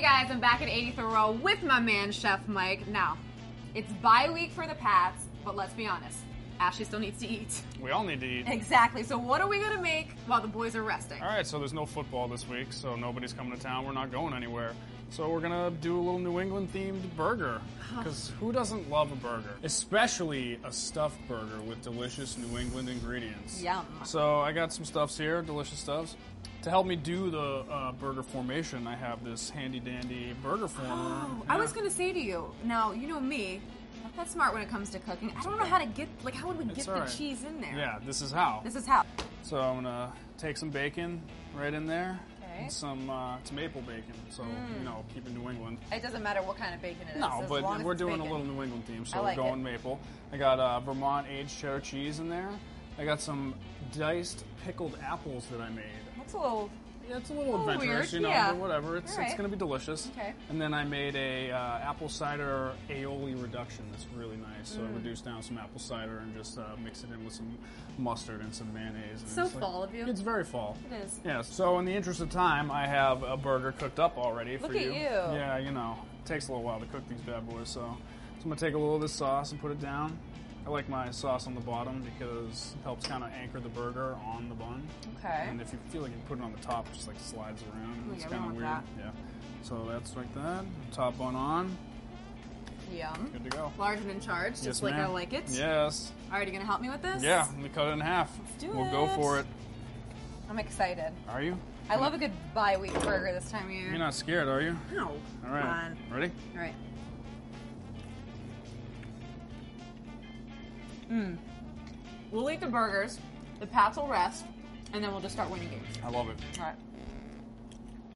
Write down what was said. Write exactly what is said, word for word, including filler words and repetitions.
guys, I'm back at eightieth row with my man, Chef Mike. Now, it's bye week for the Pats, but let's be honest, Ashley still needs to eat. We all need to eat. Exactly. So what are we going to make while the boys are resting? All right, so there's no football this week, so nobody's coming to town. We're not going anywhere. So we're going to do a little New England-themed burger, because who doesn't love a burger? Especially a stuffed burger with delicious New England ingredients. Yum. So I got some stuffs here, delicious stuffs. To help me do the uh, burger formation, I have this handy-dandy burger former. Oh, yeah. I was going to say to you, now, you know me, not that smart when it comes to cooking. I don't know how to get, like, how would we get It's the all right. cheese in there? Yeah, this is how. This is how. So I'm going to take some bacon right in there. Okay. And some, uh, it's maple bacon, so, Mm. you know, keep it New England. It doesn't matter what kind of bacon it is. No, as but long as we're it's doing bacon. a little New England theme, so I like we're going it. maple. I got uh, Vermont aged cheddar cheese in there. I got some diced pickled apples that I made. That's a little... Yeah, it's a little Oh, adventurous, weird. you know, Yeah. but whatever. It's All right. it's going to be delicious. Okay. And then I made a uh, apple cider aioli reduction that's really nice. So I Mm. reduced down some apple cider and just uh, mix it in with some mustard and some mayonnaise. And So it's like- fall of you. It's very fall. It is. Yeah, so in the interest of time, I have a burger cooked up already for Look at you. you. Yeah, you know, it takes a little while to cook these bad boys, so, so I'm going to take a little of this sauce and put it down. I like my sauce on the bottom because it helps kind of anchor the burger on the bun. Okay. And if you feel like you put it on the top, it just like slides around. Oh, It's yeah, we kind of want weird. that. Yeah. So that's like that. Top bun on. Yum. Good to go. Large and in charge, just Yes, like I ma'am. like it. Yes. All right, you going to help me with this? Yeah, let me cut it in half. Let's do we'll it. go for it. I'm excited. Are you? I love a good bye-week burger this time of year. You're not scared, are you? No. All Come right. on. Ready? All right. Mmm. We'll eat the burgers, the Pats will rest, and then we'll just start winning games. I love it. All right.